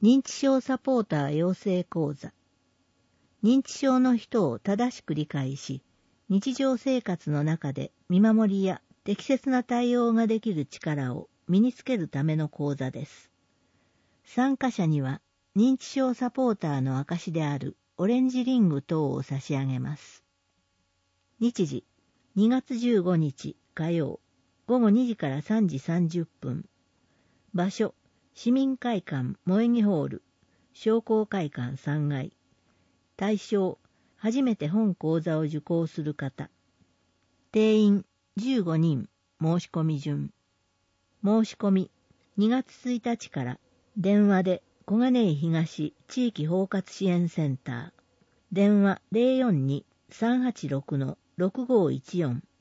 認知症サポーター養成講座。認知症の人を正しく理解し、日常生活の中で見守りや適切な対応ができる力を身につけるための講座です。参加者には認知症サポーターの証であるオレンジリング等を差し上げます。日時、2月15日火曜、午後2時から3時30分。場所、市民会館萌木ホール、商工会館3階。対象、初めて本講座を受講する方。定員15人、申し込み順。申し込み、2月1日から電話で小金井東地域包括支援センター。電話 042-386-6514